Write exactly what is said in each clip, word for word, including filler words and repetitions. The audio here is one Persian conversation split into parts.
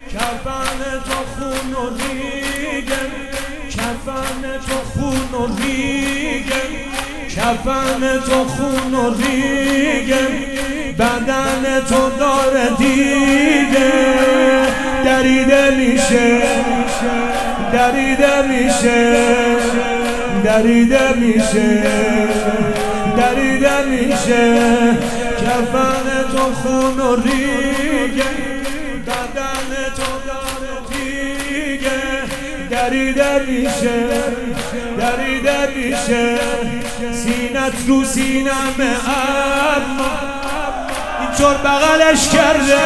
کفن تو خون و ریگه، کفن تو خون و ریگه، کفن تو خون و ریگه، بدن تو داره دیگه. دریده میشه، دریده میشه، دریده میشه، دریده میشه. کفن تو خون و ریگه، بدن تو داره دیگه. دریده میشه، دریده میشه. سینت رو سینمه اما اینطور بغلش کرده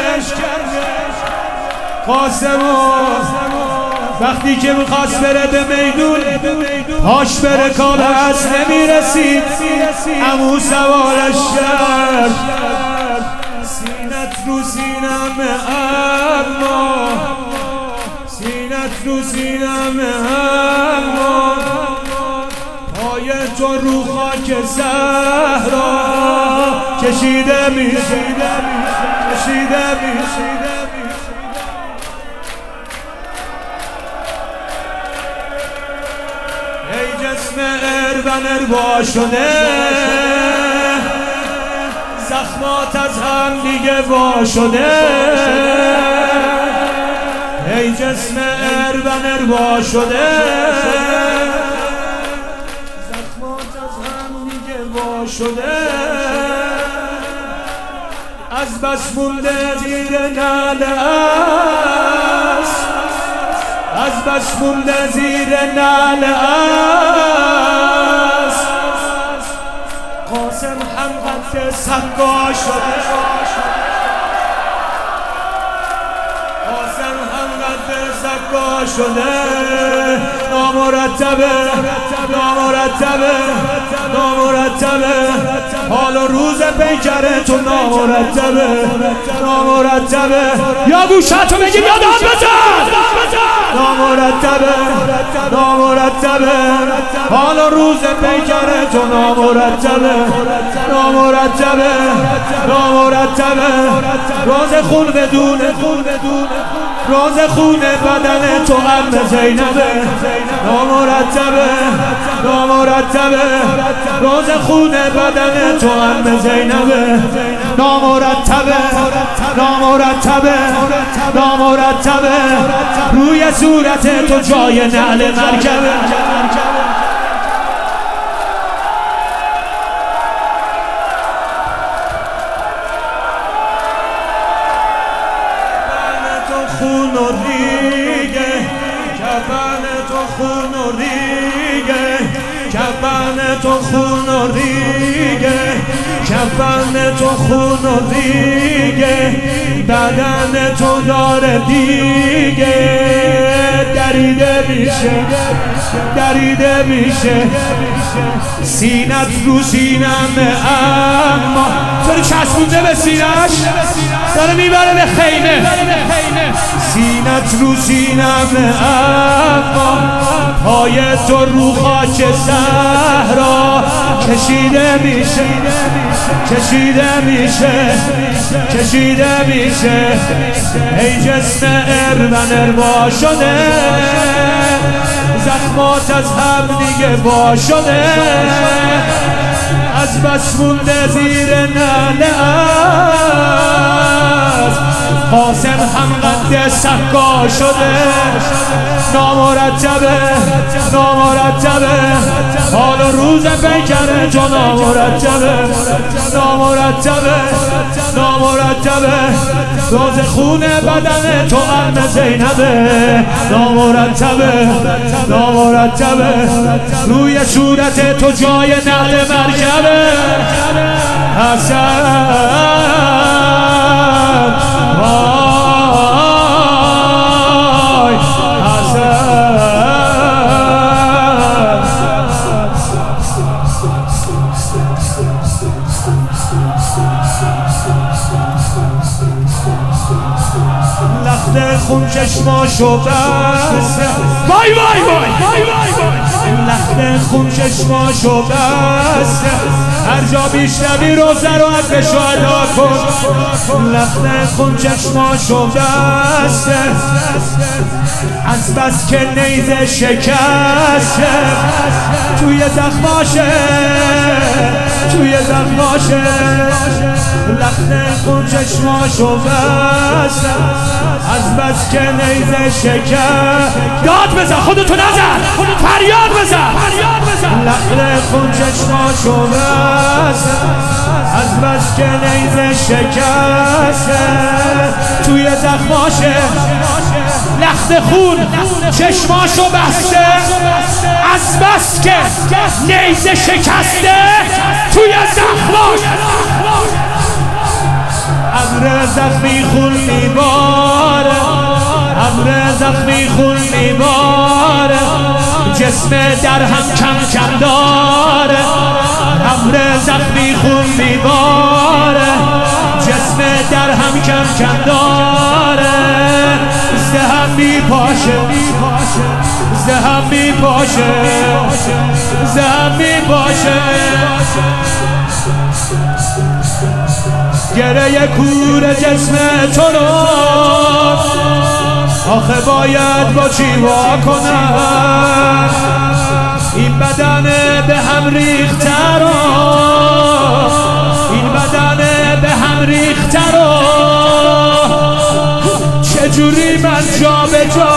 قاسمو. وقتی که میخواست بره به میدون پاش بره کابه از نمیرسید، عمو سوارش کرد. سینت رو سینمه اما، سینت رو سینمه اما، پای تو رو خاک صحرا کشیده میشه، کشیده میشه. ای جسم ارون اروا شده، زخمات از هم دیگه وا شده. ای جسم ارون اروا شده، زخمات از هم دیگه وا شده. از بس مونده زیر نعل است، از بس مونده زیر نعل است. قاسم هم قد سکا شده، قاسم هم قد سکا شده. نامرتبه، نامرتبه، نامرتبه. حال و روز پیکره تو نامرتبه، نامرتبه. یا گوشتو بگیم یا داد بزن. نامرتبه، نامرتبه. حال و روز پیکره تو نامرتبه، نامرتبه، نامرتبه. راز خون بدونه، راز خون بدن تو عم زینبه. نامرتبه، نامرتبه. راز خون بدن تو عم زینبه. نامرتبه، نامرتبه، نامرتبه. روی صورت تو جای نعل مرکبه. خون و ریگه، کفن تو خون و ریگه، کفن تو خون و ریگه، کفن تو خون و ریگه، بدن تو داره دیگه. دریده میشه، دریده میشه. سینت رو سینمه اما داره چسبونده به سینش، داره میبره به خیمه. سینت رو سینمه اما پای تو رو خاک صحرا کشیده میشه، کشیده میشه، کشیده میشه. ای جسم ارون اروا شده، زخمات از هم دیگه وا شده. از بس مونده زیر نعل است. قاسم هم قد سکا شده. نامرتبه، نامرتبه. حال و روز پیکره تو نامرتبه، نامرتبه، نامرتبه. راز خون بدن تو عم زینبه. نامرتبه، نامرتبه. روی صورت تو جای نعل مرکبه. حسن وای حسن. لخت خون چشماشو بسته، وای وای وای وای وای لخت خون چشماشو بسته، هر جا بیشنوی روزه رو عدشو ادا کن. لخت خون چشماشو بسته، از بس که نیزه شکسته، توی زخماشه توی زخماشه. لخت خون چشماشو بسته، از بس که نیزه شکسته. داد بزن خودتو نزن، فریاد بزن. لخت خون چشماشو بسته، از بس که نیزه شکسته، توی زخماشه. لخت خون چشماشو بسته، از بس که نیزه شکسته، توی زخماش. ابر زخمی خون میباره، ابر زخمی خون میباره، جسم در هم کم کم داره. ابر زخمی خون میباره، جسم در هم کم کم داره. زهم میپاشه زهم میپاشه زهم میپاشه. گره کور جسم تو رو آخه باید با چی وا کنم؟ این بدن به هم ریخته رو، این بدن به هم ریخته رو، چجوری من جا به جا؟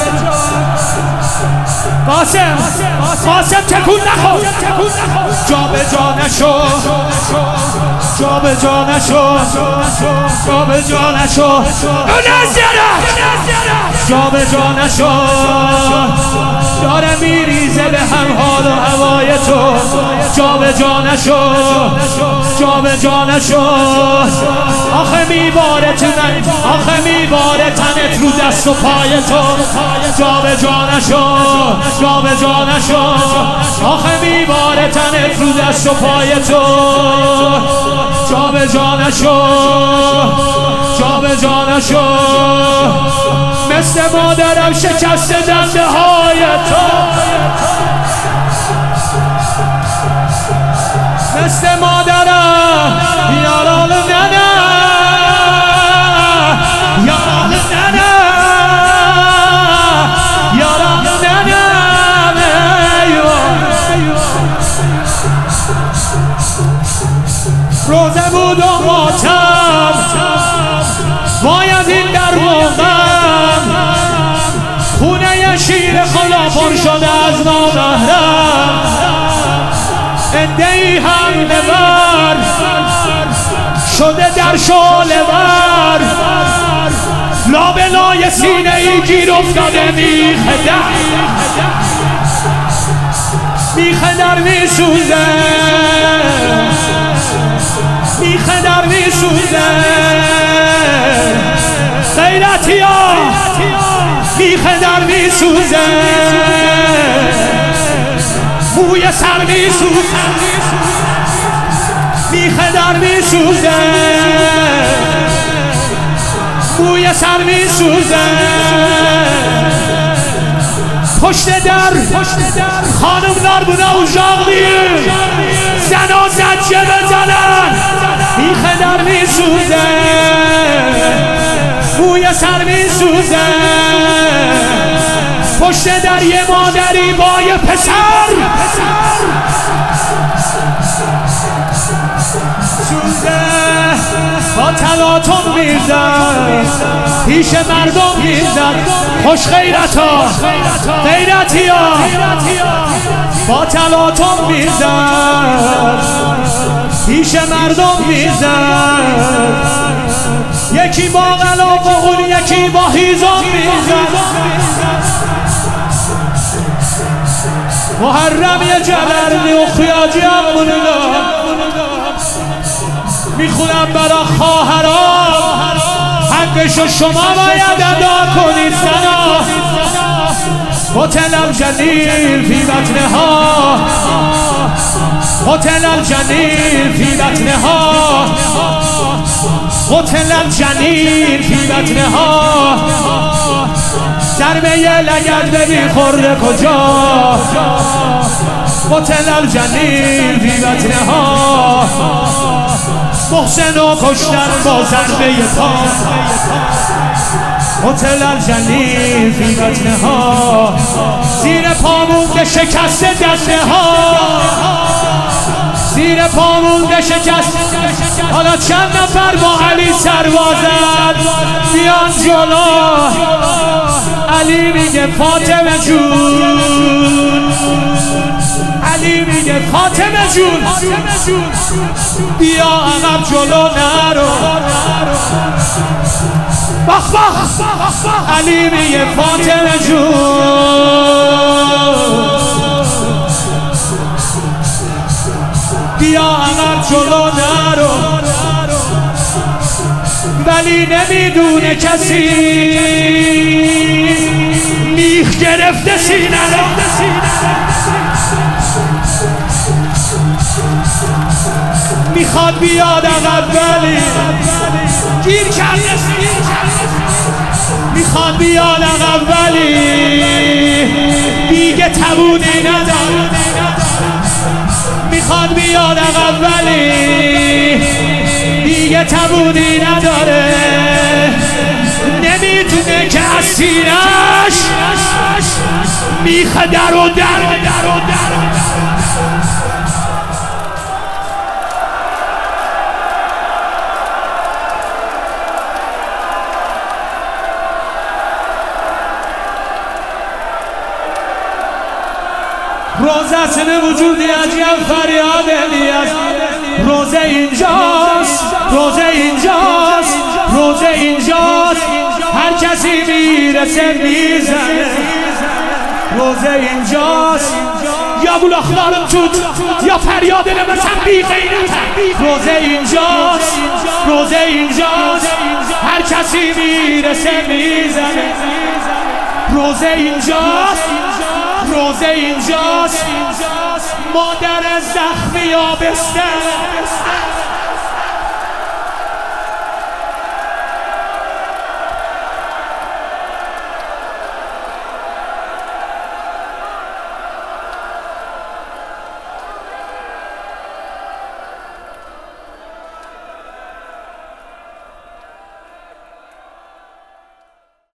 قاسم قاسم تکون نخور، جا به جا نشو، جا به جا نشو، جا به جا نشو. اون جا به جا نشو، داره میریزه به هم حال و هوای تو. جا به جا نشو، جا به جا نشو. آخه میباره تو من، آخه میباره تنت رو دست و پای تو. جا به جا نشو، جا به جا نشو. آخه میباره تنت رو دست و پای تو. جا به جا نشو، جا به جا نشو. مثل مادرم شکست دنده های تو، مثل مادرم یارال ننه، یارال ننه، یارال ننه. روزه بود و ماتم، باید این در موقم. خونه شیر خدا پر شده از نامحرم. ادهی هم نبر شده در شعله ور، لابلای سینه ای گیر افتاده میخه در، میخه در میسوزه، میخه در میسوزه. غیرتی ها میخه در میسوزه، موی سر میسوزه، میخه در میسوزه، موی سر میسوزه. پشت در خانم ناربونه و ژاغلی زنا زجه بزنن، میخه در میسوزه، موی سر میسوزه. پشت در یه مادری با یه پسر سوزه، با تلاطم میزد، پیش مردم میزد. خوش غیرت ها، غیرتی ها، با تلاطم میزد، پیش مردم میزد. یکی با غلاف و اون یکی با هیزم میزد. محرم یه جبرنی و خیاجی هم بودم، میخونم برا خواهرام، حقشو شما باید ادا کنید. سنا قتل الجنین فی بطنها، قتل الجنین فی بطنها، قتل الجنین فی بطنها. ضربه لگد ببین خورده کجا قتل الجلیل فی بطنها محسن و کشتن با ضربه پا قتل الجلیل فی بطنها زیر پا مونده شکست دنده ها زیر پا مونده شکست حالا چند نفر با علی سربازن بیان جلو علی میگه فاطمه جون علی میگه فاطمه جون بیا عقب جلو نرو بخ بخ علی میگه فاطمه جون بیا عقب جلو نرو ولی نمیدونه کسی میخ گرفته سینه رو میخواد بیاد عقب ولی گیر کرده میخواد بیاد عقب ولی دیگه توانی نداره میخواد بیاد عقب ولی دیگه توانی نداره نمیتونه که از سینه‌اش میخ در و در و در و در روزه سن وجودی عجیب فریاد الیاس روزه اینجاست روزه اینجاست روزه اینجاست هر کسی میرسه میزنه روزه اینجاست یا بولاخلارم توت یا فریاد نمسن بی غیرت روزه اینجاست روزه اینجاست هر کسی میرسه میزنه روزه اینجاست روزه اینجاست مادر زخمی آبسته